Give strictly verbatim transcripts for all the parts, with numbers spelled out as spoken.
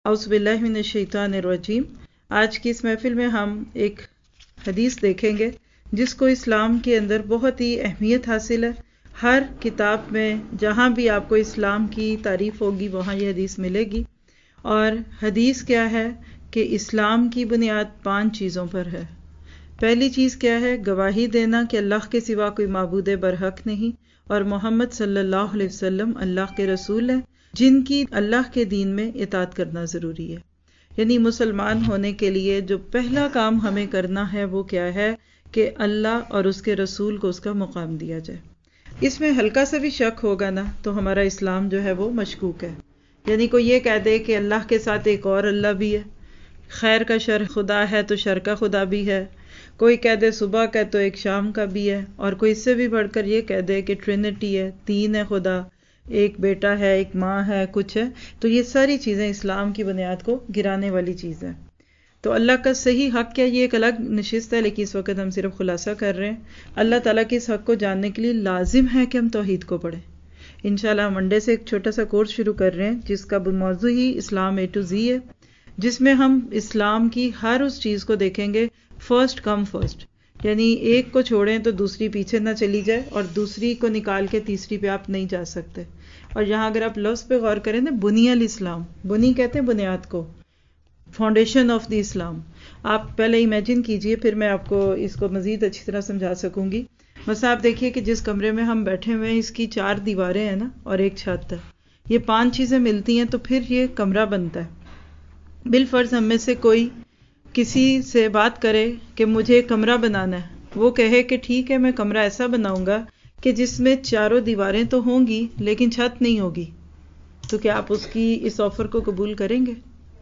اعوذ باللہ من الشیطان الرجیم۔ آج کی اس محفل میں ہم ایک حدیث دیکھیں گے جس کو اسلام کے اندر بہت ہی اہمیت حاصل ہے۔ ہر کتاب میں جہاں بھی آپ کو اسلام کی تعریف ہوگی وہاں یہ حدیث ملے گی۔ اور حدیث کیا ہے کہ اسلام کی بنیاد پانچ چیزوں پر ہے۔ پہلی چیز کیا ہے؟ گواہی دینا کہ اللہ کے سوا کوئی معبود برحق نہیں اور محمد صلی اللہ علیہ وسلم اللہ کے رسول ہیں جن کی اللہ کے دین میں اطاعت کرنا ضروری ہے۔ یعنی مسلمان ہونے کے لیے جو پہلا کام ہمیں کرنا ہے وہ کیا ہے کہ اللہ اور اس کے رسول کو اس کا مقام دیا جائے۔ اس میں ہلکا سا بھی شک ہوگا نا تو ہمارا اسلام جو ہے وہ مشکوک ہے۔ یعنی کوئی یہ کہہ دے کہ اللہ کے ساتھ ایک اور اللہ بھی ہے، خیر کا شر خدا ہے تو شر کا خدا بھی ہے، کوئی کہہ دے صبح کا تو ایک شام کا بھی ہے، اور کوئی اس سے بھی بڑھ کر یہ کہہ دے کہ ٹرینٹی ہے، تین ہے خدا، ایک بیٹا ہے، ایک ماں ہے، کچھ ہے، تو یہ ساری چیزیں اسلام کی بنیاد کو گرانے والی چیز ہے۔ تو اللہ کا صحیح حق کیا، یہ ایک الگ نشست ہے، لیکن اس وقت ہم صرف خلاصہ کر رہے ہیں۔ اللہ تعالیٰ کے اس حق کو جاننے کے لیے لازم ہے کہ ہم توحید کو پڑھیں۔ انشاءاللہ منڈے سے ایک چھوٹا سا کورس شروع کر رہے ہیں جس کا موضوع ہی اسلام اے ٹو زی ہے، جس میں ہم اسلام کی ہر اس چیز کو دیکھیں گے فرسٹ کم فرسٹ، یعنی ایک کو چھوڑیں تو دوسری پیچھے نہ چلی جائے اور دوسری کو نکال کے تیسری پہ آپ نہیں جا سکتے۔ اور یہاں اگر آپ لفظ پہ غور کریں نا، بنی الاسلام، بنی کہتے ہیں بنیاد کو، فاؤنڈیشن آف دی اسلام۔ آپ پہلے امیجن کیجئے، پھر میں آپ کو اس کو مزید اچھی طرح سمجھا سکوں گی۔ بس آپ دیکھیے کہ جس کمرے میں ہم بیٹھے ہوئے ہیں اس کی چار دیواریں ہیں نا اور ایک چھت ہے، یہ پانچ چیزیں ملتی ہیں تو پھر یہ کمرہ بنتا ہے۔ بالفرض ہم میں سے کوئی کسی سے بات کرے کہ مجھے کمرہ بنانا ہے، وہ کہے کہ ٹھیک ہے میں کمرہ ایسا بناؤں گا کہ جس میں چاروں دیواریں تو ہوں گی لیکن چھت نہیں ہوگی، تو کیا آپ اس کی اس آفر کو قبول کریں گے؟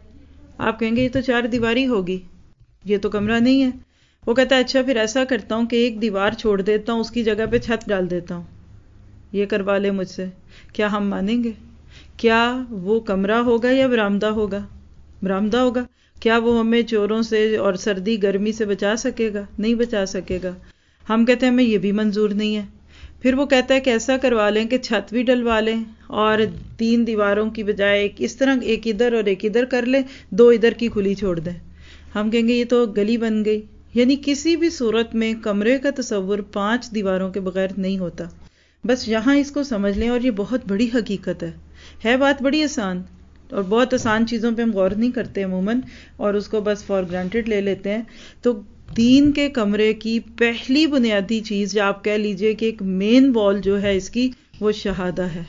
آپ کہیں گے یہ تو چار دیواری ہوگی، یہ تو کمرہ نہیں ہے۔ وہ کہتا ہے اچھا پھر ایسا کرتا ہوں کہ ایک دیوار چھوڑ دیتا ہوں، اس کی جگہ پہ چھت ڈال دیتا ہوں، یہ کروا لے مجھ سے، کیا ہم مانیں گے؟ کیا وہ کمرہ ہوگا یا برآمدہ ہوگا؟ برآمدہ ہوگا۔ کیا وہ ہمیں چوروں سے اور سردی گرمی سے بچا سکے گا؟ نہیں بچا سکے گا۔ ہم کہتے ہیں ہمیں یہ بھی منظور نہیں ہے۔ پھر وہ کہتا ہے کہ ایسا کروا لیں کہ چھت بھی ڈلوا لیں اور تین دیواروں کی بجائے ایک اس طرح ایک ادھر اور ایک ادھر کر لیں، دو ادھر کی کھلی چھوڑ دیں۔ ہم کہیں گے یہ تو گلی بن گئی۔ یعنی کسی بھی صورت میں کمرے کا تصور پانچ دیواروں کے بغیر نہیں ہوتا۔ بس یہاں اس کو سمجھ لیں، اور یہ بہت بڑی حقیقت ہے۔ ہے بات بڑی آسان، اور بہت آسان چیزوں پہ ہم غور نہیں کرتے عموماً اور اس کو بس فار گرانٹیڈ لے لیتے ہیں۔ تو دین کے کمرے کی پہلی بنیادی چیز، یا آپ کہہ لیجئے کہ ایک مین وال جو ہے اس کی، وہ شہادہ ہے۔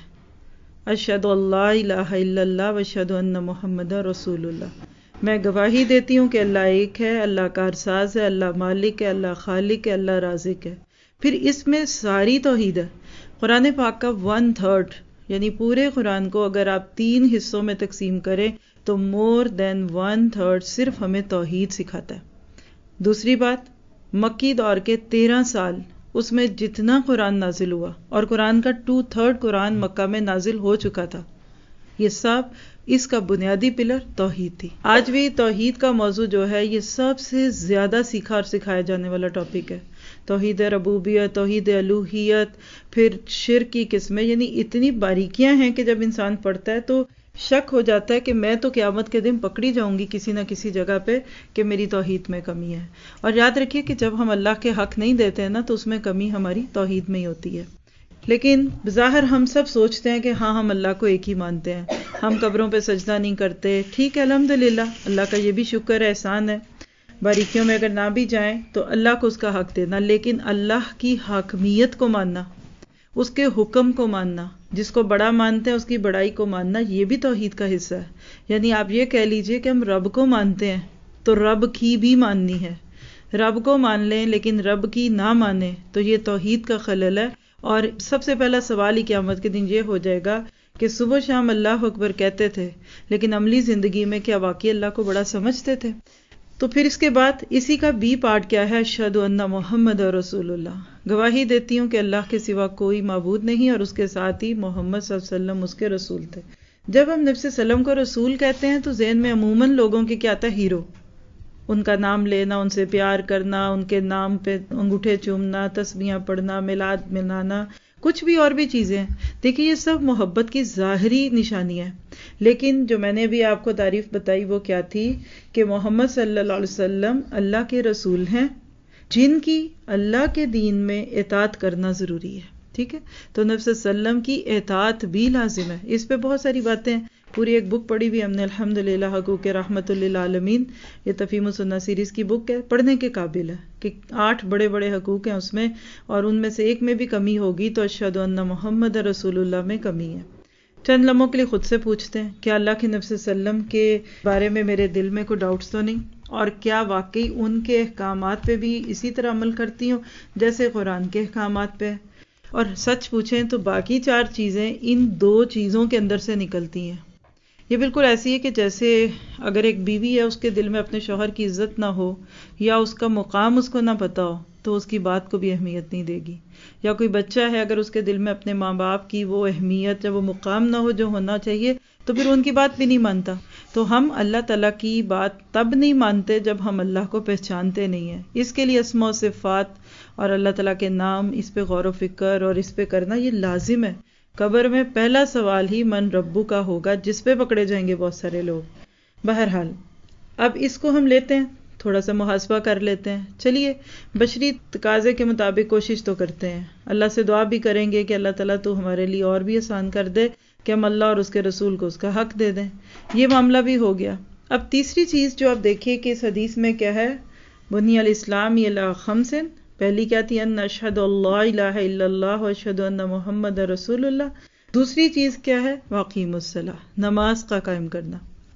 اشہد اللہ الہ الا اللہ واشہد ان محمد رسول اللہ۔ میں گواہی دیتی ہوں کہ اللہ ایک ہے، اللہ کارساز ہے، اللہ مالک ہے، اللہ خالق ہے، اللہ رازق ہے۔ پھر اس میں ساری توحید ہے۔ قرآن پاک کا ون تھرڈ یعنی پورے قرآن کو اگر آپ تین حصوں میں تقسیم کریں تو مور دین ون تھرڈ صرف ہمیں توحید سکھاتا ہے۔ دوسری بات، مکی دور کے تیرہ سال اس میں جتنا قرآن نازل ہوا، اور قرآن کا ٹو تھرڈ قرآن مکہ میں نازل ہو چکا تھا، یہ سب اس کا بنیادی پلر توحید تھی۔ آج بھی توحید کا موضوع جو ہے یہ سب سے زیادہ سیکھا اور سکھایا جانے والا ٹاپک ہے۔ توحید ربوبیت، توحید الوہیت، پھر شرک کی قسمیں، یعنی اتنی باریکیاں ہیں کہ جب انسان پڑھتا ہے تو شک ہو جاتا ہے کہ میں تو قیامت کے دن پکڑی جاؤں گی کسی نہ کسی جگہ پہ کہ میری توحید میں کمی ہے۔ اور یاد رکھیے کہ جب ہم اللہ کے حق نہیں دیتے ہیں نا تو اس میں کمی ہماری توحید میں ہی ہوتی ہے۔ لیکن بظاہر ہم سب سوچتے ہیں کہ ہاں ہم اللہ کو ایک ہی مانتے ہیں، ہم قبروں پہ سجدہ نہیں کرتے، ٹھیک ہے الحمدللہ، اللہ کا یہ بھی شکر ہے، احسان ہے، باریکیوں میں اگر نہ بھی جائیں تو اللہ کو اس کا حق دینا، لیکن اللہ کی حاکمیت کو ماننا، اس کے حکم کو ماننا، جس کو بڑا مانتے ہیں اس کی بڑائی کو ماننا، یہ بھی توحید کا حصہ ہے۔ یعنی آپ یہ کہہ لیجئے کہ ہم رب کو مانتے ہیں تو رب کی بھی ماننی ہے۔ رب کو مان لیں لیکن رب کی نہ مانیں تو یہ توحید کا خلل ہے۔ اور سب سے پہلا سوال ہی قیامت کے دن یہ ہو جائے گا کہ صبح شام اللہ اکبر کہتے تھے لیکن عملی زندگی میں کیا واقعی اللہ کو بڑا سمجھتے تھے؟ تو پھر اس کے بعد اسی کا بی پارٹ کیا ہے؟ اشہد ان محمد رسول اللہ، گواہی دیتی ہوں کہ اللہ کے سوا کوئی معبود نہیں اور اس کے ساتھ ہی محمد صلی اللہ علیہ وسلم اس کے رسول تھے۔ جب ہم نبی صلی اللہ علیہ وسلم کو رسول کہتے ہیں تو ذہن میں عموماً لوگوں کے کیا آتا ہے؟ ہیرو، ان کا نام لینا، ان سے پیار کرنا، ان کے نام پہ انگوٹھے چومنا، تسبیحاں پڑھنا، میلاد منانا، کچھ بھی اور بھی چیزیں ہیں. دیکھیے یہ سب محبت کی ظاہری نشانی ہے، لیکن جو میں نے بھی آپ کو تعریف بتائی وہ کیا تھی کہ محمد صلی اللہ علیہ وسلم اللہ کے رسول ہیں جن کی اللہ کے دین میں اطاعت کرنا ضروری ہے. ٹھیک ہے، تو نبی صلی اللہ علیہ وسلم کی اطاعت بھی لازم ہے. اس پہ بہت ساری باتیں ہیں، پوری ایک بک پڑھی بھی ہم نے الحمدللہ، حقوق رحمت للعالمین. یہ تفہیم السنہ سیریز کی بک ہے، پڑھنے کے قابل ہے کہ آٹھ بڑے بڑے حقوق ہیں اس میں، اور ان میں سے ایک میں بھی کمی ہوگی تو اشہد ان محمد رسول اللہ میں کمی ہے. چند لمحوں کے لیے خود سے پوچھتے ہیں کہ اللہ کے نبی صلی اللہ علیہ وسلم کے بارے میں میرے دل میں کوئی ڈاؤٹس تو نہیں، اور کیا واقعی ان کے احکامات پہ بھی اسی طرح عمل کرتی ہوں جیسے قرآن کے احکامات پہ. اور سچ پوچھیں تو باقی چار چیزیں ان دو چیزوں کے اندر سے نکلتی ہیں. یہ بالکل ایسی ہے کہ جیسے اگر ایک بیوی ہے اس کے دل میں اپنے شوہر کی عزت نہ ہو یا اس کا مقام اس کو نہ پتہ ہو تو اس کی بات کو بھی اہمیت نہیں دے گی. یا کوئی بچہ ہے اگر اس کے دل میں اپنے ماں باپ کی وہ اہمیت یا وہ مقام نہ ہو جو ہونا چاہیے تو پھر ان کی بات بھی نہیں مانتا. تو ہم اللہ تعالیٰ کی بات تب نہیں مانتے جب ہم اللہ کو پہچانتے نہیں ہیں. اس کے لیے اسماء و صفات اور اللہ تعالیٰ کے نام، اس پہ غور و فکر اور اس پہ کرنا یہ لازم ہے. قبر میں پہلا سوال ہی من ربو کا ہوگا جس پہ پکڑے جائیں گے بہت سارے لوگ. بہرحال اب اس کو ہم لیتے ہیں، تھوڑا سا محاسبہ کر لیتے ہیں. چلیے بشری تقاضے کے مطابق کوشش تو کرتے ہیں، اللہ سے دعا بھی کریں گے کہ اللہ تعالیٰ تو ہمارے لیے اور بھی آسان کر دے کہ ہم اللہ اور اس کے رسول کو اس کا حق دے دیں. یہ معاملہ بھی ہو گیا. اب تیسری چیز جو آپ دیکھیے کہ اس حدیث میں کیا ہے، بنی الاسلام علی خمس. پہلی کیا تھی، ان اشہد اللہ الہ الا اللہ و اشہد ان محمد رسول اللہ. دوسری چیز کیا ہے، واقیم الصلاۃ، نماز کا قائم کرنا.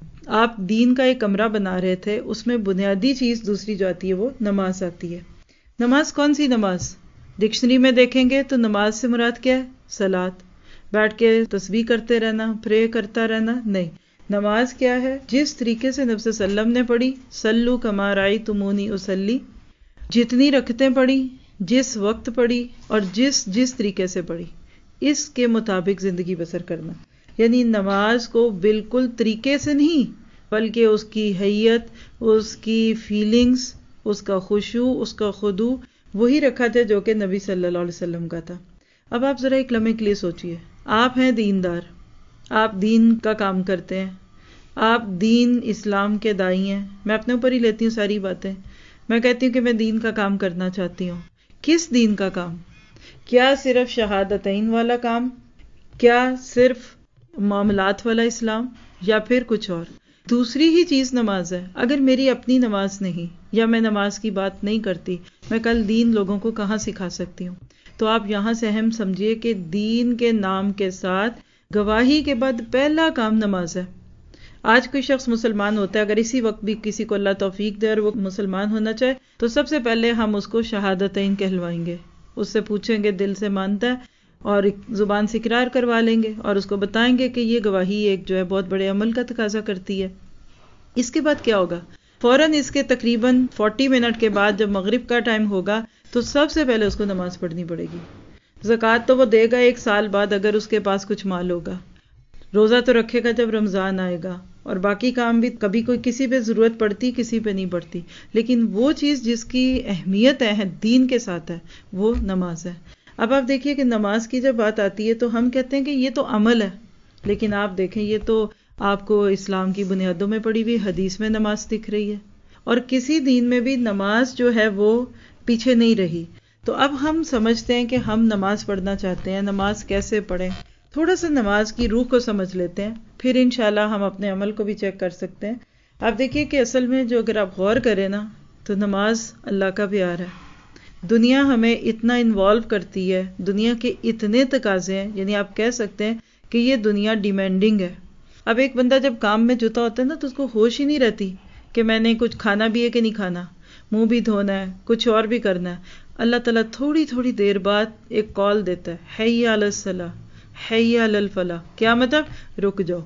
آپ دین کا ایک کمرہ بنا رہے تھے، اس میں بنیادی چیز دوسری جو آتی ہے وہ نماز آتی ہے. نماز کون سی نماز؟ ڈکشنری میں دیکھیں گے تو نماز سے مراد کیا ہے، صلاۃ. بیٹھ کے تسبیح کرتے رہنا، پرے کرتا رہنا نہیں. نماز کیا ہے، جس طریقے سے نبی صلی اللہ علیہ وسلم نے پڑھی، صلو کما رأیتمونی اصلی، جتنی رکعتیں پڑھی، جس وقت پڑھی اور جس جس طریقے سے پڑھی اس کے مطابق زندگی بسر کرنا. یعنی نماز کو بالکل طریقے سے نہیں بلکہ اس کی حیت، اس کی فیلنگز، اس کا خشوع، اس کا خضوع وہی رکھا تھا جو کہ نبی صلی اللہ علیہ وسلم کا تھا. اب آپ ذرا ایک لمحے کے لیے سوچئے، آپ ہیں دیندار، آپ دین کا کام کرتے ہیں، آپ دین اسلام کے داعی ہیں. میں اپنے اوپر ہی لیتی ہوں ساری باتیں. میں کہتی ہوں کہ میں دین کا کام کرنا چاہتی ہوں. کس دین کا کام؟ کیا صرف شہادتین والا کام؟ کیا صرف معاملات والا اسلام؟ یا پھر کچھ اور؟ دوسری ہی چیز نماز ہے. اگر میری اپنی نماز نہیں یا میں نماز کی بات نہیں کرتی، میں کل دین لوگوں کو کہاں سکھا سکتی ہوں؟ تو آپ یہاں سے اہم سمجھیے کہ دین کے نام کے ساتھ گواہی کے بعد پہلا کام نماز ہے. آج کوئی شخص مسلمان ہوتا ہے، اگر اسی وقت بھی کسی کو اللہ توفیق دے اور وہ مسلمان ہونا چاہے تو سب سے پہلے ہم اس کو شہادتین کہلوائیں گے، اس سے پوچھیں گے دل سے مانتا ہے، اور زبان سے اقرار کروا لیں گے اور اس کو بتائیں گے کہ یہ گواہی ایک جو ہے بہت بڑے عمل کا تقاضا کرتی ہے. اس کے بعد کیا ہوگا؟ فوراً اس کے تقریباً فورٹی منٹ کے بعد جب مغرب کا ٹائم ہوگا تو سب سے پہلے اس کو نماز پڑھنی پڑے گی. زکوٰۃ تو وہ دے گا ایک سال بعد اگر اس کے پاس کچھ مال ہوگا. روزہ تو رکھے گا جب رمضان آئے گا، اور باقی کام بھی کبھی کوئی کسی پہ ضرورت پڑتی کسی پہ نہیں پڑتی. لیکن وہ چیز جس کی اہمیت ہے دین کے ساتھ ہے وہ نماز ہے. اب آپ دیکھیے کہ نماز کی جب بات آتی ہے تو ہم کہتے ہیں کہ یہ تو عمل ہے، لیکن آپ دیکھیں یہ تو آپ کو اسلام کی بنیادوں میں پڑھی ہوئی حدیث میں نماز دکھ رہی ہے، اور کسی دین میں بھی نماز جو ہے وہ پیچھے نہیں رہی. تو اب ہم سمجھتے ہیں کہ ہم نماز پڑھنا چاہتے ہیں، نماز کیسے پڑھیں؟ تھوڑا سا نماز کی روح کو سمجھ لیتے ہیں، پھر انشاءاللہ ہم اپنے عمل کو بھی چیک کر سکتے ہیں. آپ دیکھیے کہ اصل میں جو اگر آپ غور کریں نا تو نماز اللہ کا پیار ہے. دنیا ہمیں اتنا انوالو کرتی ہے، دنیا کے اتنے تقاضے ہیں، یعنی آپ کہہ سکتے ہیں کہ یہ دنیا ڈیمانڈنگ ہے. اب ایک بندہ جب کام میں جتا ہوتا ہے نا تو اس کو ہوش ہی نہیں رہتی کہ میں نے کچھ کھانا بھی ہے کہ نہیں کھانا، منہ بھی دھونا ہے، کچھ اور بھی کرنا ہے. اللہ تعالیٰ تھوڑی تھوڑی دیر بعد ایک کال دیتا ہے، حی علی الصلاۃ، حی علی الفلاح. کیا مطلب؟ رک جاؤ.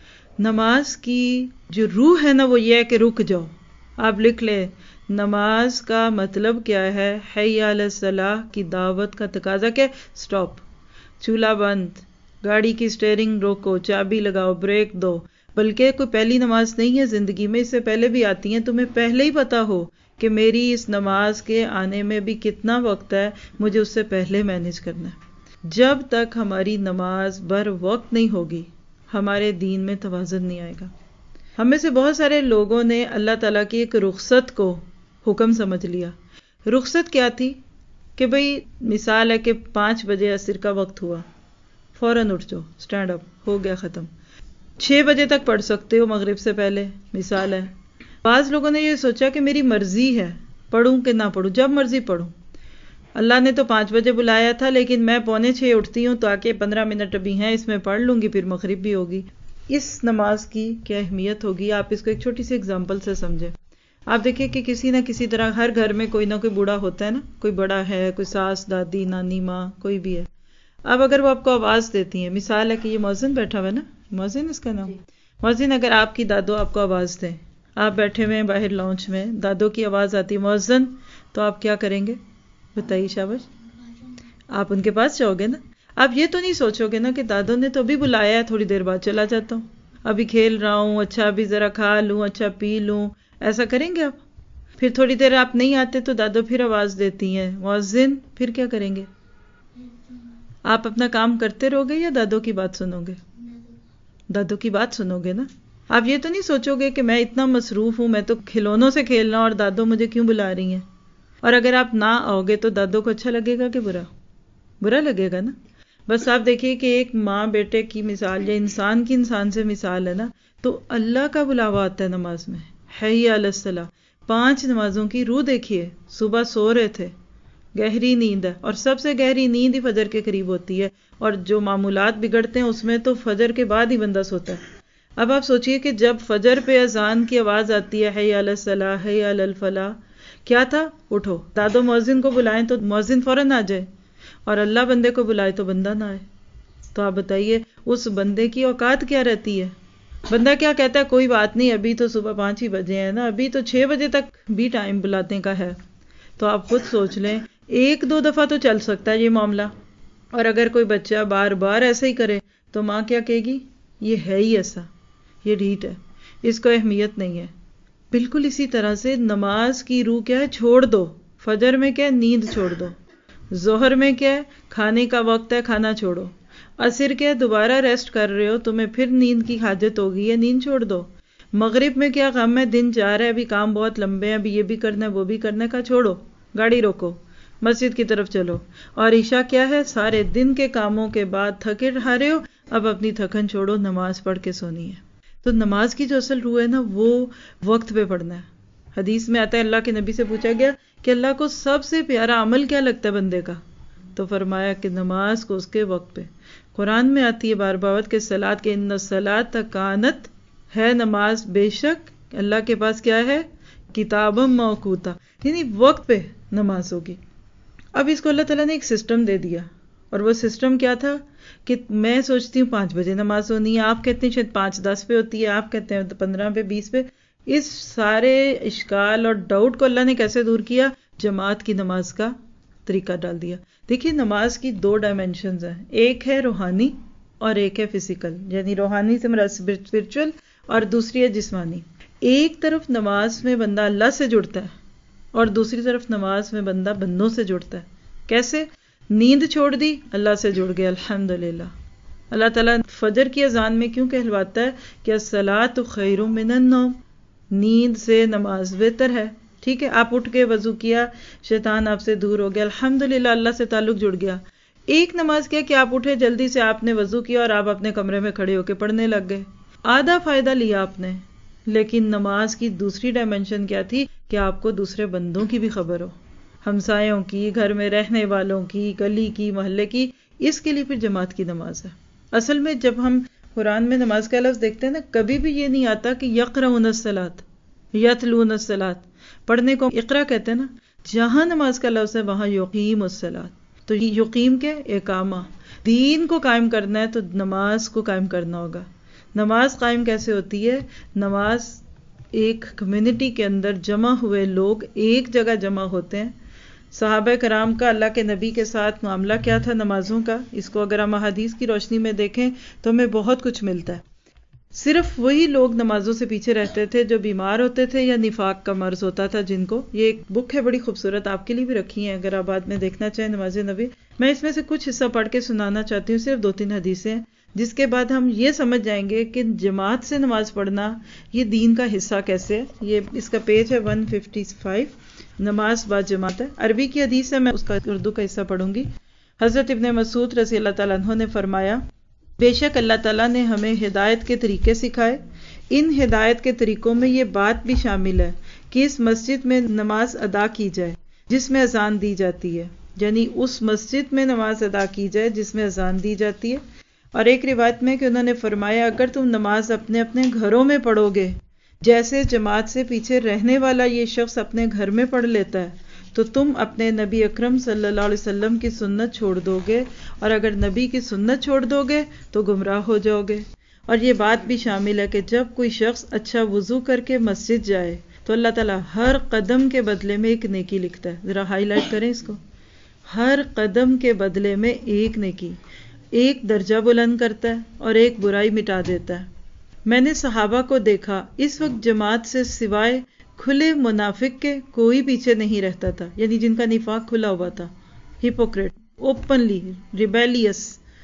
نماز کی جو روح ہے نا وہ یہ ہے کہ رک جاؤ. آپ لکھ لیں نماز کا مطلب کیا ہے، حی علی الصلاح کی دعوت کا تقاضا کیا؟ سٹاپ، چولہا بند، گاڑی کی سٹیئرنگ روکو، چابی لگاؤ، بریک دو. بلکہ کوئی پہلی نماز نہیں ہے زندگی میں، اس سے پہلے بھی آتی ہیں. تمہیں پہلے ہی پتا ہو کہ میری اس نماز کے آنے میں بھی کتنا وقت ہے، مجھے اس سے پہلے مینیج کرنا ہے. جب تک ہماری نماز بر وقت نہیں ہوگی ہمارے دین میں توازن نہیں آئے گا. ہم میں سے بہت سارے لوگوں نے اللہ تعالیٰ کی ایک رخصت کو حکم سمجھ لیا. رخصت کیا تھی؟ کہ بھئی مثال ہے کہ پانچ بجے عصر کا وقت ہوا، فوراً اٹھ جاؤ، اسٹینڈ اپ، ہو گیا ختم. چھ بجے تک پڑھ سکتے ہو مغرب سے پہلے، مثال ہے. بعض لوگوں نے یہ سوچا کہ میری مرضی ہے پڑھوں کہ نہ پڑھوں، جب مرضی پڑھوں. اللہ نے تو پانچ بجے بلایا تھا لیکن میں پونے چھ اٹھتی ہوں تاکہ پندرہ منٹ ابھی ہیں، اس میں پڑھ لوں گی، پھر مغرب بھی ہوگی. اس نماز کی کیا اہمیت ہوگی آپ اس کو ایک چھوٹی سی اگزامپل سے سمجھیں. آپ دیکھیں کہ کسی نہ کسی طرح ہر گھر میں کوئی نہ کوئی بوڑھا ہوتا ہے نا، کوئی بڑا ہے، کوئی ساس، دادی، نانی، ماں، کوئی بھی ہے. اب اگر وہ آپ کو آواز دیتی ہیں، مثال ہے کہ یہ مؤذن بیٹھا ہوا ہے نا، مؤذن اس کا نام، مؤذن اگر آپ کی دادو آپ کو آواز دیں، آپ بیٹھے ہوئے ہیں باہر لانچ میں، دادو کی آواز آتی ہے مؤذن، تو آپ کیا کریں گے؟ بتائیے شاباش. آپ ان کے پاس جاؤ گے نا. آپ یہ تو نہیں سوچو گے نا کہ دادو نے تو ابھی بلایا ہے، تھوڑی دیر بعد چلا جاتا ہوں، ابھی کھیل رہا ہوں، اچھا ابھی ذرا کھا لوں، اچھا پی لوں. ایسا کریں گے آپ؟ پھر تھوڑی دیر آپ نہیں آتے تو دادو پھر آواز دیتی ہیں مؤذن، پھر کیا کریں گے؟ آپ اپنا کام کرتے رہو گے یا دادو کی بات سنو گے؟ دادو کی بات سنو گے نا. آپ یہ تو نہیں سوچو گے کہ میں اتنا مصروف ہوں، میں تو کھلونوں سے کھیلنا اور دادو مجھے کیوں بلا رہی ہیں. اور اگر آپ نہ آؤ گے تو دادو کو اچھا لگے گا کہ برا؟ برا لگے گا نا. بس آپ دیکھیے کہ ایک ماں بیٹے کی مثال یا انسان کی انسان سے مثال ہے نا، تو اللہ کا بلاوا آتا ہے نماز میں، حی علی الصلاۃ. پانچ نمازوں کی روح دیکھیے. صبح سو رہے تھے، گہری نیند ہے، اور سب سے گہری نیند ہی فجر کے قریب ہوتی ہے، اور جو معمولات بگڑتے ہیں اس میں تو فجر کے بعد ہی بندہ سوتا ہے. اب آپ سوچئے کہ جب فجر پہ اذان کی آواز آتی ہے، حی علی الصلاۃ، حی علی الفلاح، کیا تھا؟ اٹھو. دادو مؤذن کو بلائیں تو مؤذن فوراً آ جائے، اور اللہ بندے کو بلائے تو بندہ نہ آئے. تو آپ بتائیے اس بندے کی اوقات کیا رہتی ہے؟ بندہ کیا کہتا ہے؟ کوئی بات نہیں، ابھی تو صبح پانچ ہی بجے ہیں نا، ابھی تو چھ بجے تک بھی ٹائم بلانے کا ہے. تو آپ خود سوچ لیں، ایک دو دفعہ تو چل سکتا ہے یہ معاملہ، اور اگر کوئی بچہ بار بار ایسا ہی کرے تو ماں کیا کہے گی؟ یہ ہے ہی ایسا، یہ ڈھیٹ ہے، اس کو اہمیت نہیں ہے. بالکل اسی طرح سے نماز کی روح کیا ہے؟ چھوڑ دو. فجر میں کیا ہے؟ نیند چھوڑ دو. ظہر میں کیا ہے؟ کھانے کا وقت ہے، کھانا چھوڑو. عصر کیا ہے؟ دوبارہ ریسٹ کر رہے ہو، تمہیں پھر نیند کی حاجت ہوگی ہے، نیند چھوڑ دو. مغرب میں کیا غم ہے؟ دن جا رہا ہے، ابھی کام بہت لمبے ہیں، ابھی یہ بھی کرنا ہے وہ بھی کرنا ہے، کا چھوڑو، گاڑی روکو، مسجد کی طرف چلو. اور عشاء کیا ہے؟ سارے دن کے کاموں کے بعد تھکے رہے ہو، اب اپنی تھکن چھوڑو، نماز پڑھ کے سونی ہے. تو نماز کی جو اصل روح ہے نا، وہ وقت پہ پڑھنا ہے. حدیث میں آتا ہے، اللہ کے نبی سے پوچھا گیا کہ اللہ کو سب سے پیارا عمل کیا لگتا ہے بندے کا؟ تو فرمایا کہ نماز کو اس کے وقت پہ. قرآن میں آتی ہے بار بار کہ صلاۃ کے ان الصلاۃ کانت، ہے نماز بے شک اللہ کے پاس کیا ہے؟ کتابا موقوتا، یعنی وقت پہ نماز ہوگی. اب اس کو اللہ تعالیٰ نے ایک سسٹم دے دیا، اور وہ سسٹم کیا تھا کہ میں سوچتی ہوں پانچ بجے نماز ہونی ہے، آپ کہتے ہیں شاید پانچ دس پہ ہوتی ہے، آپ کہتے ہیں پندرہ پہ، بیس پہ. اس سارے اشکال اور ڈاؤٹ کو اللہ نے کیسے دور کیا؟ جماعت کی نماز کا طریقہ ڈال دیا. دیکھیے نماز کی دو ڈائمینشنز ہیں، ایک ہے روحانی اور ایک ہے فزیکل، یعنی روحانی سے مراد اسپرچل، اور دوسری ہے جسمانی. ایک طرف نماز میں بندہ اللہ سے جڑتا ہے اور دوسری طرف نماز میں بندہ بندوں سے جڑتا ہے. کیسے؟ نیند چھوڑ دی، اللہ سے جڑ گیا، الحمدللہ. اللہ تعالیٰ فجر کی اذان میں کیوں کہلواتا ہے کہ الصلاۃ خیر من النوم، نیند سے نماز بہتر ہے. ٹھیک ہے، آپ اٹھ کے وضو کیا، شیطان آپ سے دور ہو گیا، الحمدللہ اللہ سے تعلق جڑ گیا. ایک نماز کیا کہ آپ اٹھے جلدی سے، آپ نے وضو کیا اور آپ اپنے کمرے میں کھڑے ہو کے پڑھنے لگ گئے، آدھا فائدہ لیا آپ نے. لیکن نماز کی دوسری ڈائمینشن کیا تھی کہ آپ کو دوسرے بندوں کی بھی خبر ہو، ہمسایوں کی، گھر میں رہنے والوں کی، گلی کی، محلے کی. اس کے لیے پھر جماعت کی نماز ہے. اصل میں جب ہم قرآن میں نماز کا لفظ دیکھتے ہیں نا، کبھی بھی یہ نہیں آتا کہ یقرؤون الصلاۃ، یتلون الصلاۃ. پڑھنے کو اقرا کہتے ہیں نا، جہاں نماز کا لفظ ہے وہاں یقیم الصلاۃ. تو یہ یقیم کے اقامہ، دین کو قائم کرنا ہے تو نماز کو قائم کرنا ہوگا. نماز قائم کیسے ہوتی ہے؟ نماز ایک کمیونٹی کے اندر جمع ہوئے لوگ ایک جگہ جمع ہوتے ہیں. صحابہ کرام کا اللہ کے نبی کے ساتھ معاملہ کیا تھا نمازوں کا، اس کو اگر ہم احادیث کی روشنی میں دیکھیں تو ہمیں بہت کچھ ملتا ہے. صرف وہی لوگ نمازوں سے پیچھے رہتے تھے جو بیمار ہوتے تھے یا نفاق کا مرض ہوتا تھا جن کو. یہ ایک بک ہے بڑی خوبصورت، آپ کے لیے بھی رکھی ہیں اگر آپ بعد میں دیکھنا چاہیں نماز نبی. میں اس میں سے کچھ حصہ پڑھ کے سنانا چاہتی ہوں، صرف دو تین حدیثیں ہیں، جس کے بعد ہم یہ سمجھ جائیں گے کہ جماعت سے نماز پڑھنا یہ دین کا حصہ کیسے ہے. یہ اس کا پیج ہے ایک سو پچپن، نماز با جماعت ہے. عربی کی حدیث ہے، میں اس کا اردو کا حصہ پڑھوں گی. حضرت ابن مسعود رضی اللہ تعالیٰ عنہ نے فرمایا، بے شک اللہ تعالیٰ نے ہمیں ہدایت کے طریقے سکھائے. ان ہدایت کے طریقوں میں یہ بات بھی شامل ہے کہ اس مسجد میں نماز ادا کی جائے جس میں اذان دی جاتی ہے، یعنی اس مسجد میں نماز ادا کی جائے جس میں اذان دی جاتی ہے. اور ایک روایت میں کہ انہوں نے فرمایا، اگر تم نماز اپنے اپنے گھروں میں پڑھو گے جیسے جماعت سے پیچھے رہنے والا یہ شخص اپنے گھر میں پڑھ لیتا ہے، تو تم اپنے نبی اکرم صلی اللہ علیہ وسلم کی سنت چھوڑ دو گے، اور اگر نبی کی سنت چھوڑ دو گے تو گمراہ ہو جاؤ گے. اور یہ بات بھی شامل ہے کہ جب کوئی شخص اچھا وضو کر کے مسجد جائے تو اللہ تعالیٰ ہر قدم کے بدلے میں ایک نیکی لکھتا ہے. ذرا ہائی لائٹ کریں اس کو، ہر قدم کے بدلے میں ایک نیکی، ایک درجہ بلند کرتا ہے اور ایک برائی مٹا دیتا ہے. میں نے صحابہ کو دیکھا، اس وقت جماعت سے سوائے کھلے منافق کے کوئی پیچھے نہیں رہتا تھا، یعنی جن کا نفاق کھلا ہوا تھا، ہپوکریٹ، اوپنلی ریبیلیس،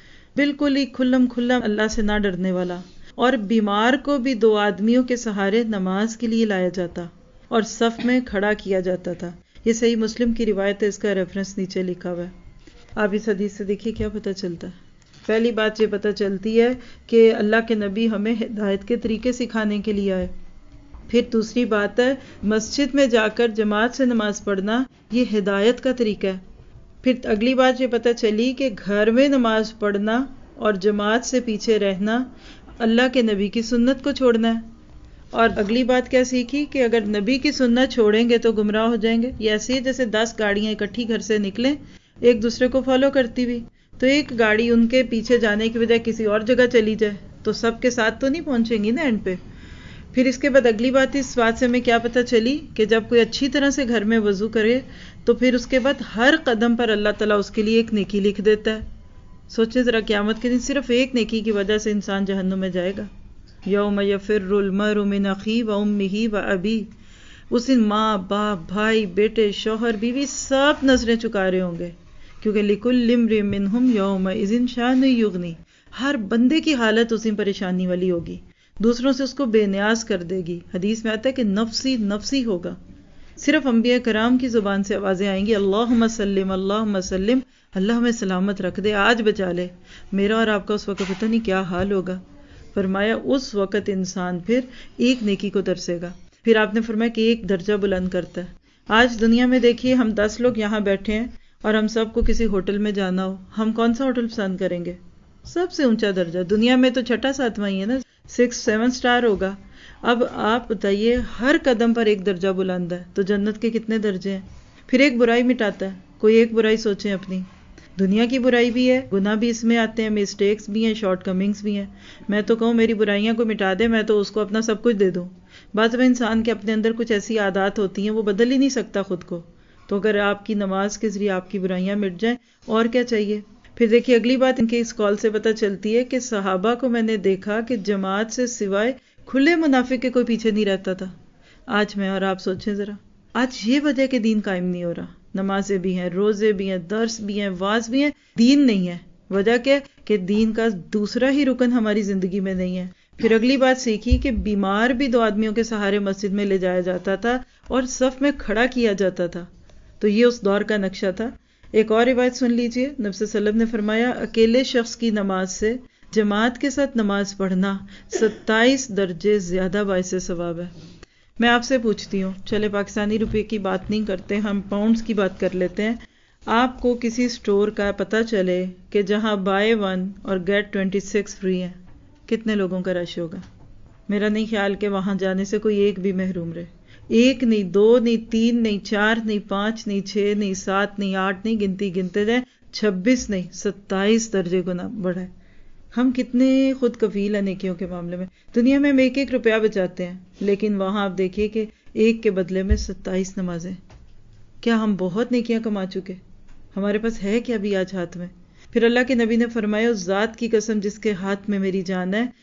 بالکل ہی کھلم کھلا اللہ سے نہ ڈرنے والا. اور بیمار کو بھی دو آدمیوں کے سہارے نماز کے لیے لایا جاتا اور صف میں کھڑا کیا جاتا تھا. یہ صحیح مسلم کی روایت ہے، اس کا ریفرنس نیچے لکھا ہوا ہے. آپ اس حدیث سے دیکھیے کیا پتہ چلتا ہے. پہلی بات یہ پتہ چلتی ہے کہ اللہ کے نبی ہمیں ہدایت کے طریقے سکھانے کے لیے آئے. پھر دوسری بات ہے مسجد میں جا کر جماعت سے نماز پڑھنا یہ ہدایت کا طریقہ ہے. پھر اگلی بات یہ پتہ چلی کہ گھر میں نماز پڑھنا اور جماعت سے پیچھے رہنا اللہ کے نبی کی سنت کو چھوڑنا ہے. اور اگلی بات کیا سیکھی کہ اگر نبی کی سنت چھوڑیں گے تو گمراہ ہو جائیں گے. یہ ایسے ہی جیسے دس گاڑیاں اکٹھی گھر سے نکلیں ایک دوسرے کو فالو کرتی ہوئی، تو ایک گاڑی ان کے پیچھے جانے کی بجائے کسی اور جگہ چلی جائے تو سب کے ساتھ تو نہیں پہنچیں گی نا اینڈ پہ. پھر اس کے بعد اگلی بات اس بات سے ہمیں کیا پتہ چلی کہ جب کوئی اچھی طرح سے گھر میں وضو کرے تو پھر اس کے بعد ہر قدم پر اللہ تعالیٰ اس کے لیے ایک نیکی لکھ دیتا ہے. سوچیں ذرا قیامت کے دن صرف ایک نیکی کی وجہ سے انسان جہنم میں جائے گا. یوم یفر المرء من اخیہ و امہ و ابیہ، اس دن ماں باپ بھائی بیٹے شوہر بیوی سب نظریں چکا رہے ہوں گے، کیونکہ لکل امرئ منہم یومئذ شأن یغنی، ہر بندے کی حالت اسی پریشانی والی ہوگی، دوسروں سے اس کو بے نیاز کر دے گی. حدیث میں آتا ہے کہ نفسی نفسی ہوگا. صرف انبیاء کرام کی زبان سے آوازیں آئیں گی، اللہم سلم اللہم سلم، اللہ ہمیں سلامت رکھ دے، آج بچا لے. میرا اور آپ کا اس وقت پتہ نہیں کیا حال ہوگا. فرمایا اس وقت انسان پھر ایک نیکی کو ترسے گا. پھر آپ نے فرمایا کہ ایک درجہ بلند کرتا ہے. آج دنیا میں دیکھیے ہم دس لوگ یہاں بیٹھے ہیں اور ہم سب کو کسی ہوٹل میں جانا ہو، ہم کون سا ہوٹل پسند کریں گے؟ سب سے اونچا درجہ. دنیا میں تو چھٹا ساتواں ہی ہے نا، سکس سیون سٹار ہوگا. اب آپ بتائیے ہر قدم پر ایک درجہ بلند ہے تو جنت کے کتنے درجے ہیں. پھر ایک برائی مٹاتا ہے. کوئی ایک برائی سوچیں اپنی، دنیا کی برائی بھی ہے، گناہ بھی اس میں آتے ہیں، مسٹیکس بھی ہیں، شارٹ کمنگس بھی ہیں. میں تو کہوں میری برائیاں کو مٹا دے، میں تو اس کو اپنا سب کچھ دے دوں. بعض میں انسان کے اپنے اندر کچھ ایسی عادات ہوتی ہیں وہ بدل ہی نہیں سکتا خود کو، تو اگر آپ کی نماز کے ذریعے آپ کی برائیاں مٹ جائیں اور کیا چاہیے. پھر دیکھیے اگلی بات ان کے اس کال سے پتہ چلتی ہے کہ صحابہ کو میں نے دیکھا کہ جماعت سے سوائے کھلے منافق کے کوئی پیچھے نہیں رہتا تھا. آج میں اور آپ سوچیں ذرا، آج یہ وجہ کہ دین قائم نہیں ہو رہا. نمازیں بھی ہیں، روزے بھی ہیں، درس بھی ہیں، واز بھی ہیں، دین نہیں ہے. وجہ کیا کہ دین کا دوسرا ہی رکن ہماری زندگی میں نہیں ہے. پھر اگلی بات سیکھی کہ بیمار بھی دو آدمیوں کے سہارے مسجد میں لے جایا جاتا تھا اور صف میں کھڑا کیا جاتا تھا. تو یہ اس دور کا نقشہ تھا. ایک اور روایت سن لیجئے. نبی صلی اللہ علیہ وسلم نے فرمایا اکیلے شخص کی نماز سے جماعت کے ساتھ نماز پڑھنا ستائیس درجے زیادہ باعث ثواب ہے. میں آپ سے پوچھتی ہوں، چلے پاکستانی روپے کی بات نہیں کرتے، ہم پاؤنڈز کی بات کر لیتے ہیں. آپ کو کسی سٹور کا پتہ چلے کہ جہاں بائی ون اور گیٹ ٹوینٹی سکس فری ہے، کتنے لوگوں کا رش ہوگا؟ میرا نہیں خیال کہ وہاں جانے سے کوئی ایک بھی محروم رہے. ایک نہیں، دو نہیں، تین نہیں، چار نہیں، پانچ نہیں، چھ نہیں، سات نہیں، آٹھ نہیں، گنتی گنتے جائیں، چھبیس نہیں، ستائیس درجے گنا بڑھا ہے. ہم کتنے خود کفیل ہیں نیکیوں کے معاملے میں. دنیا میں ہم ایک ایک روپیہ بچاتے ہیں، لیکن وہاں آپ دیکھیے کہ ایک کے بدلے میں ستائیس نمازیں. کیا ہم بہت نیکیاں کما چکے؟ ہمارے پاس ہے کیا بھی آج ہاتھ میں؟ پھر اللہ کے نبی نے فرمایا اس ذات کی قسم جس کے ہاتھ میں میری جان ہے،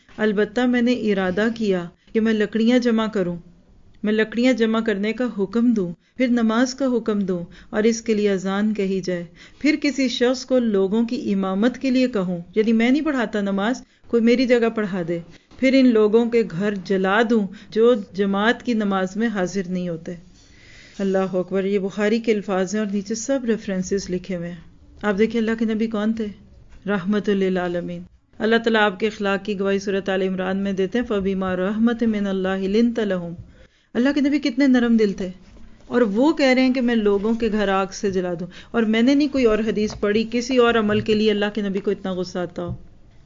البتہ میں نے ارادہ کیا کہ میں لکڑیاں جمع کروں، میں لکڑیاں جمع کرنے کا حکم دوں، پھر نماز کا حکم دوں اور اس کے لیے اذان کہی جائے، پھر کسی شخص کو لوگوں کی امامت کے لیے کہوں، یعنی میں نہیں پڑھاتا نماز، کوئی میری جگہ پڑھا دے، پھر ان لوگوں کے گھر جلا دوں جو جماعت کی نماز میں حاضر نہیں ہوتے۔ اللہ اکبر، یہ بخاری کے الفاظ ہیں اور نیچے سب ریفرنسز لکھے ہوئے ہیں۔ آپ دیکھیں اللہ کے نبی کون تھے؟ رحمت للعالمین۔ اللہ تعالیٰ آپ کے اخلاق کی گواہی سورۃ آل عمران میں دیتے ہیں، فَبِمَا رَحْمَةٍ مِّنَ اللَّهِ لِنتَ لَهُمْ۔ اللہ کے نبی کتنے نرم دل تھے، اور وہ کہہ رہے ہیں کہ میں لوگوں کے گھر آگ سے جلا دوں، اور میں نے نہیں کوئی اور حدیث پڑھی کسی اور عمل کے لیے اللہ کے نبی کو اتنا غصہ آتا ہو۔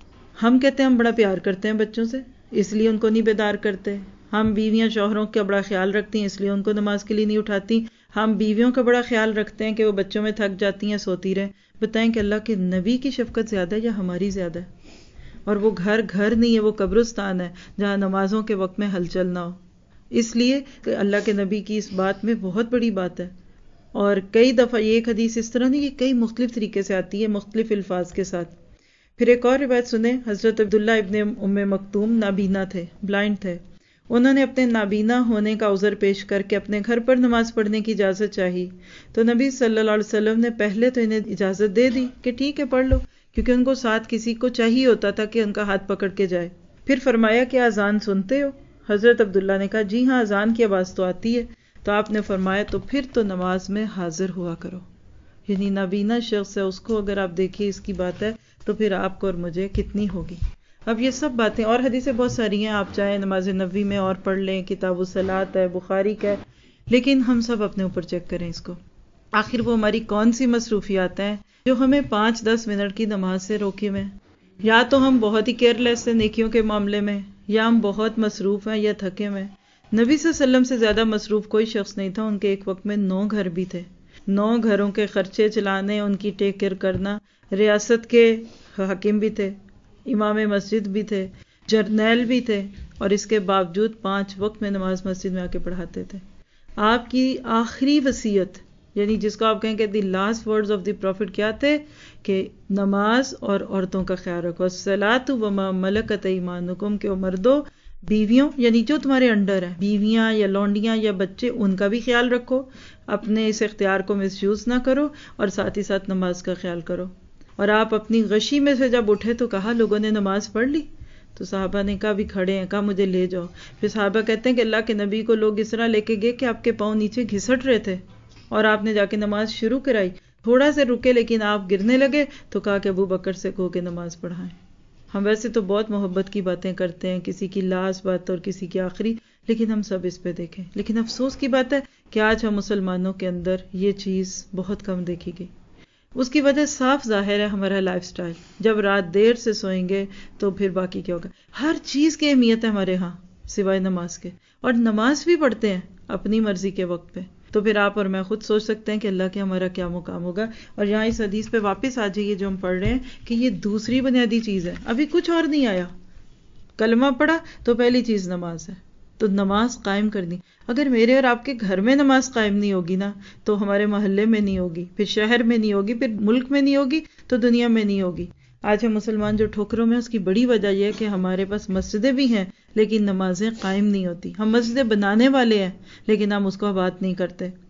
ہم کہتے ہیں ہم بڑا پیار کرتے ہیں بچوں سے، اس لیے ان کو نہیں بیدار کرتے، ہم بیویاں شوہروں کا بڑا خیال رکھتی ہیں اس لیے ان کو نماز کے لیے نہیں اٹھاتی، ہم بیویوں کا بڑا خیال رکھتے ہیں کہ وہ بچوں میں تھک جاتی ہیں سوتی رہیں۔ بتائیں کہ اللہ کے نبی کی شفقت زیادہ ہے یا ہماری زیادہ ہے؟ اور وہ گھر گھر نہیں ہے، وہ قبرستان ہے جہاں نمازوں کے وقت میں ہلچل نہ ہو۔ اس لیے کہ اللہ کے نبی کی اس بات میں بہت بڑی بات ہے۔ اور کئی دفعہ یہ ایک حدیث اس طرح نہیں، یہ کئی مختلف طریقے سے آتی ہے مختلف الفاظ کے ساتھ۔ پھر ایک اور روایت سنیں، حضرت عبداللہ ابن ام مکتوم نابینا تھے، بلائنڈ تھے، انہوں نے اپنے نابینا ہونے کا عذر پیش کر کے اپنے گھر پر نماز پڑھنے کی اجازت چاہی، تو نبی صلی اللہ علیہ وسلم نے پہلے تو انہیں اجازت دے دی کہ ٹھیک ہے پڑھ لو، کیونکہ ان کو ساتھ کسی کو چاہیے ہوتا تھا کہ ان کا ہاتھ پکڑ کے جائے۔ پھر فرمایا کہ اذان سنتے ہو؟ حضرت عبداللہ نے کہا جی ہاں، اذان کی آواز تو آتی ہے۔ تو آپ نے فرمایا تو پھر تو نماز میں حاضر ہوا کرو، یعنی نابینا شخص ہے اس کو اگر آپ دیکھیں اس کی بات ہے تو پھر آپ کو اور مجھے کتنی ہوگی۔ اب یہ سب باتیں اور حدیثیں بہت ساری ہیں، آپ چاہیں نماز نبوی میں اور پڑھ لیں، کتاب الصلاۃ ہے، بخاری کا ہے، لیکن ہم سب اپنے اوپر چیک کریں اس کو، آخر وہ ہماری کون سی مصروفیات ہیں جو ہمیں پانچ دس منٹ کی نماز سے روکے ہوئے ہیں؟ یا تو ہم بہت ہی کیئر لیس ہیں نیکیوں کے معاملے میں، یا ہم بہت مصروف ہیں یا تھکے ہوئے ہیں۔ نبی صلی اللہ علیہ وسلم سے زیادہ مصروف کوئی شخص نہیں تھا، ان کے ایک وقت میں نو گھر بھی تھے، نو گھروں کے خرچے چلانے، ان کی ٹیک کیئر کرنا، ریاست کے حاکم بھی تھے، امام مسجد بھی تھے، جرنیل بھی تھے، اور اس کے باوجود پانچ وقت میں نماز مسجد میں آ کے پڑھاتے تھے۔ آپ کی آخری وصیت، یعنی جس کو آپ کہیں کہ the last words of the prophet کیا تھے، کہ نماز اور عورتوں کا خیال رکھو، الصلاۃ وما ملکت ایمانکم، کہ مردوں بیویوں یعنی جو تمہارے انڈر ہیں، بیویاں یا لونڈیاں یا بچے، ان کا بھی خیال رکھو، اپنے اس اختیار کو مس یوز نہ کرو، اور ساتھ ہی ساتھ نماز کا خیال کرو۔ اور آپ اپنی غشی میں سے جب اٹھے تو کہا لوگوں نے نماز پڑھ لی؟ تو صحابہ نے کہا بھی کھڑے ہیں، کہا مجھے لے جاؤ۔ پھر صحابہ کہتے ہیں کہ اللہ کے نبی کو لوگ اس طرح لے کے گئے کہ آپ کے پاؤں نیچے گھسٹ رہے تھے، اور آپ نے جا کے نماز شروع کرائی، تھوڑا سے رکے لیکن آپ گرنے لگے تو کہا کہ ابو بکر سے کہو کہ نماز پڑھائیں۔ ہم ویسے تو بہت محبت کی باتیں کرتے ہیں، کسی کی لاسٹ بات اور کسی کی آخری، لیکن ہم سب اس پہ دیکھیں۔ لیکن افسوس کی بات ہے کہ آج ہم مسلمانوں کے اندر یہ چیز بہت کم دیکھی گئی۔ اس کی وجہ صاف ظاہر ہے ہمارا لائف سٹائل۔ جب رات دیر سے سوئیں گے تو پھر باقی کیا ہوگا؟ ہر چیز کی اہمیت ہے ہمارے ہاں سوائے نماز کے، اور نماز بھی پڑھتے ہیں اپنی مرضی کے وقت پہ، تو پھر آپ اور میں خود سوچ سکتے ہیں کہ اللہ کے ہمارا کیا مقام ہوگا۔ اور یہاں اس حدیث پہ واپس آ جائیے جو ہم پڑھ رہے ہیں کہ یہ دوسری بنیادی چیز ہے، ابھی کچھ اور نہیں آیا۔ کلمہ پڑھا تو پہلی چیز نماز ہے، تو نماز قائم کرنی۔ اگر میرے اور آپ کے گھر میں نماز قائم نہیں ہوگی نا تو ہمارے محلے میں نہیں ہوگی، پھر شہر میں نہیں ہوگی، پھر ملک میں نہیں ہوگی، تو دنیا میں نہیں ہوگی۔ آج ہم مسلمان جو ٹھوکروں میں، اس کی بڑی وجہ یہ ہے کہ ہمارے پاس مسجدیں بھی ہیں لیکن نمازیں قائم نہیں ہوتی۔ ہم مسجدیں بنانے والے ہیں لیکن ہم اس کو آباد نہیں کرتے۔